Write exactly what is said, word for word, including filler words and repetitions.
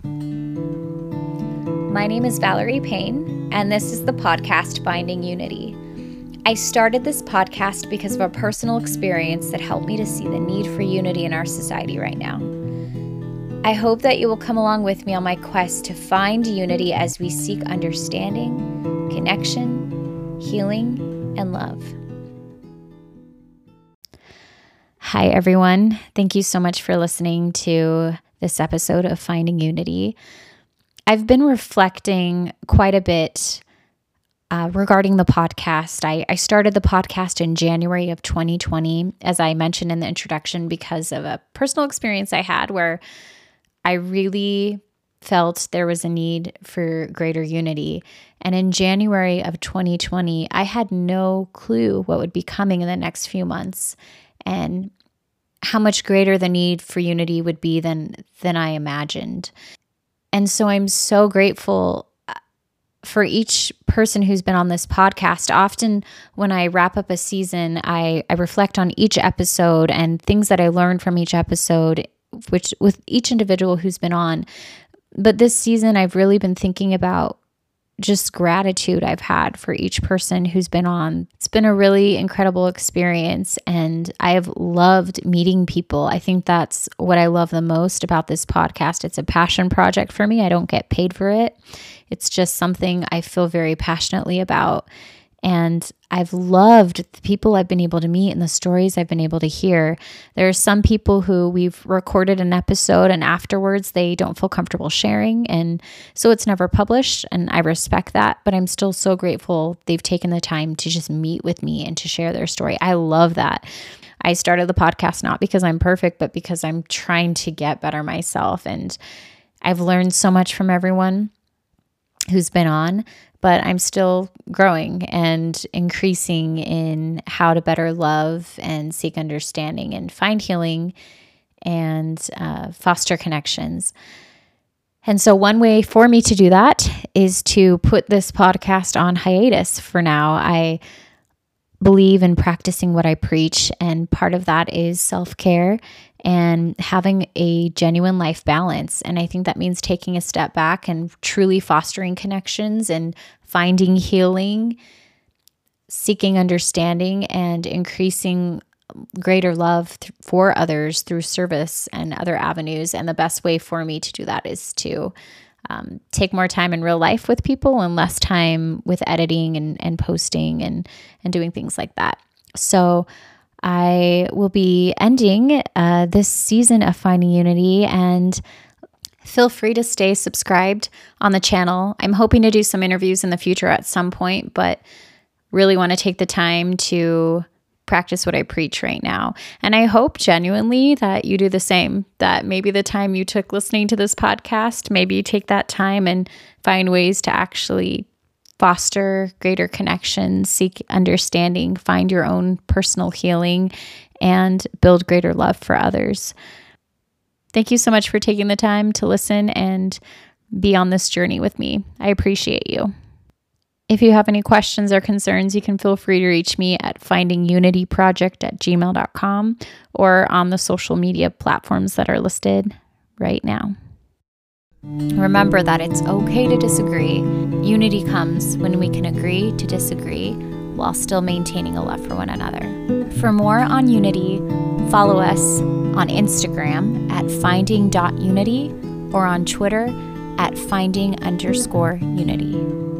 My name is Valerie Payne, and this is the podcast Finding Unity. I started this podcast because of a personal experience that helped me to see the need for unity in our society right now. I hope that you will come along with me on my quest to find unity as we seek understanding, connection, healing, and love. Hi, everyone. Thank you so much for listening to this episode of Finding Unity. I've been reflecting quite a bit uh, regarding the podcast. I, I started the podcast in January of twenty twenty, as I mentioned in the introduction, because of a personal experience I had where I really felt there was a need for greater unity. And in January of twenty twenty, I had no clue what would be coming in the next few months and how much greater the need for unity would be than than I imagined. And so I'm so grateful for each person who's been on this podcast. Often when I wrap up a season, I, I reflect on each episode and things that I learned from each episode, which with each individual who's been on. But this season, I've really been thinking about just gratitude I've had for each person who's been on. It's been a really incredible experience, and I have loved meeting people. I think that's what I love the most about this podcast. It's a passion project for me. I don't get paid for it. It's just something I feel very passionately about. And I've loved the people I've been able to meet and the stories I've been able to hear. There are some people who we've recorded an episode and afterwards they don't feel comfortable sharing. And so it's never published, and I respect that. But I'm still so grateful they've taken the time to just meet with me and to share their story. I love that. I started the podcast not because I'm perfect, but because I'm trying to get better myself. And I've learned so much from everyone who's been on, but I'm still growing and increasing in how to better love and seek understanding and find healing and uh, foster connections. And so one way for me to do that is to put this podcast on hiatus for now. I believe in practicing what I preach, and part of that is self-care and having a genuine life balance. And I think that means taking a step back and truly fostering connections and finding healing, seeking understanding, and increasing greater love th- for others through service and other avenues. And the best way for me to do that is to um, take more time in real life with people and less time with editing and, and posting and, and doing things like that. So I will be ending uh, this season of Finding Unity, and feel free to stay subscribed on the channel. I'm hoping to do some interviews in the future at some point, but really want to take the time to practice what I preach right now. And I hope genuinely that you do the same, that maybe the time you took listening to this podcast, maybe you take that time and find ways to actually foster greater connections, seek understanding, find your own personal healing, and build greater love for others. Thank you so much for taking the time to listen and be on this journey with me. I appreciate you. If you have any questions or concerns, you can feel free to reach me at finding unity project at gmail dot com or on the social media platforms that are listed right now. Remember that it's okay to disagree. Unity comes when we can agree to disagree while still maintaining a love for one another. For more on unity, follow us on Instagram at finding dot unity or on Twitter at finding underscore unity.